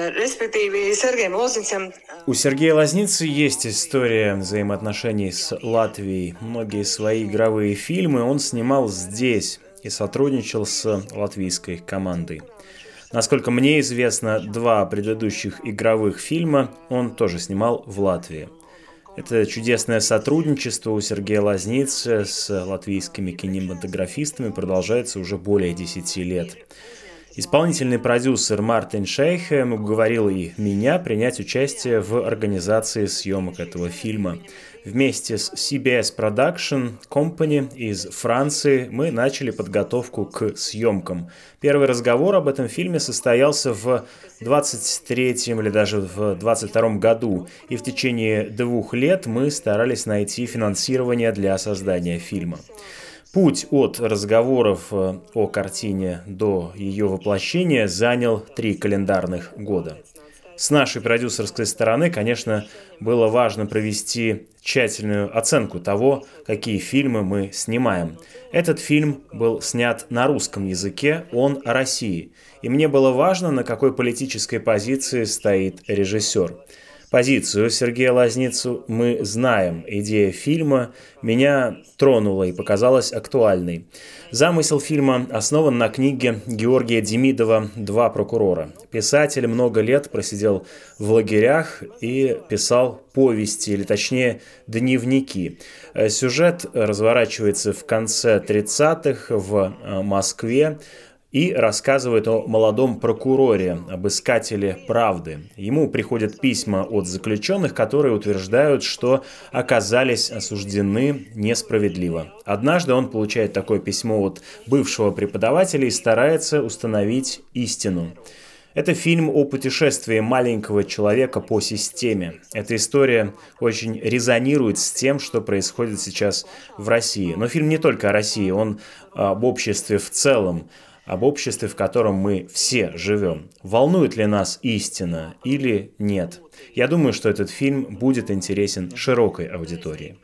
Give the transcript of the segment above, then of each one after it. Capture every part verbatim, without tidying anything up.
У Сергея Лозницы есть история взаимоотношений с Латвией. Многие свои игровые фильмы он снимал здесь и сотрудничал с латвийской командой. Насколько мне известно, два предыдущих игровых фильма он тоже снимал в Латвии. Это чудесное сотрудничество у Сергея Лозницы с латвийскими кинематографистами продолжается уже более десяти лет. Исполнительный продюсер Мартин Шейхем уговорил и меня принять участие в организации съемок этого фильма. Вместе с си би эс Production Company из Франции мы начали подготовку к съемкам. Первый разговор об этом фильме состоялся в двадцать третьем или даже в двадцать втором году, и в течение двух лет мы старались найти финансирование для создания фильма. Путь от разговоров о картине до ее воплощения занял три календарных года. С нашей продюсерской стороны, конечно, было важно провести тщательную оценку того, какие фильмы мы снимаем. Этот фильм был снят на русском языке, он о России. И мне было важно, на какой политической позиции стоит режиссер. Позицию Сергея Лозницу мы знаем. Идея фильма меня тронула и показалась актуальной. Замысел фильма основан на книге Георгия Демидова «Два прокурора». Писатель много лет просидел в лагерях и писал повести, или точнее дневники. Сюжет разворачивается в конце тридцатых в Москве и рассказывает о молодом прокуроре, об искателе правды. Ему приходят письма от заключенных, которые утверждают, что оказались осуждены несправедливо. Однажды он получает такое письмо от бывшего преподавателя и старается установить истину. Это фильм о путешествии маленького человека по системе. Эта история очень резонирует с тем, что происходит сейчас в России. Но фильм не только о России, он об обществе в целом, об обществе, в котором мы все живем. Волнует ли нас истина или нет? Я думаю, что этот фильм будет интересен широкой аудитории.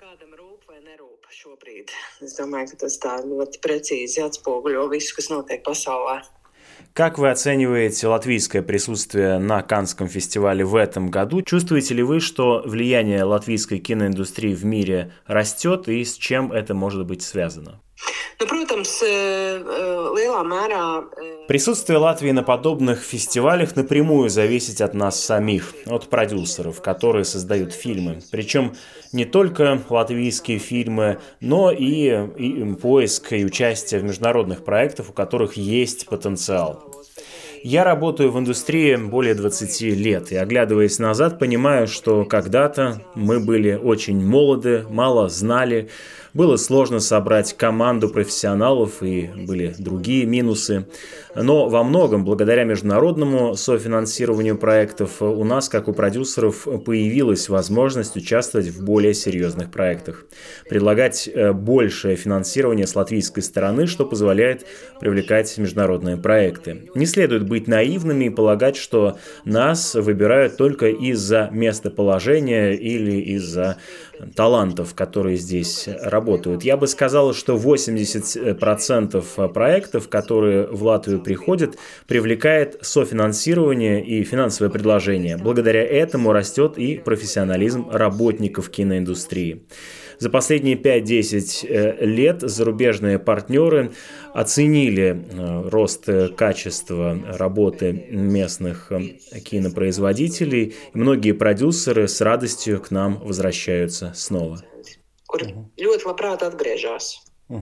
Как вы оцениваете латвийское присутствие на Каннском фестивале в этом году? Чувствуете ли вы, что влияние латвийской киноиндустрии в мире растет, и с чем это может быть связано? Присутствие Латвии на подобных фестивалях напрямую зависит от нас самих, от продюсеров, которые создают фильмы. Причем не только латвийские фильмы, но и, и поиск и участие в международных проектах, у которых есть потенциал. Я работаю в индустрии более двадцати лет и, оглядываясь назад, понимаю, что когда-то мы были очень молоды, мало знали, было сложно собрать команду профессионалов и были другие минусы. Но во многом, благодаря международному софинансированию проектов, у нас, как у продюсеров, появилась возможность участвовать в более серьезных проектах. Предлагать большее финансирование с латвийской стороны, что позволяет привлекать международные проекты. Не следует быть наивными и полагать, что нас выбирают только из-за местоположения или из-за талантов, которые здесь работают. Я бы сказал, что восемьдесят процентов проектов, которые в Латвию приходят, привлекает софинансирование и финансовое предложение. Благодаря этому растет и профессионализм работников киноиндустрии. За последние пять-десять лет зарубежные партнеры оценили рост качества работы местных кинопроизводителей, и многие продюсеры с радостью к нам возвращаются снова. Kur ļoti labprāt atgriežas.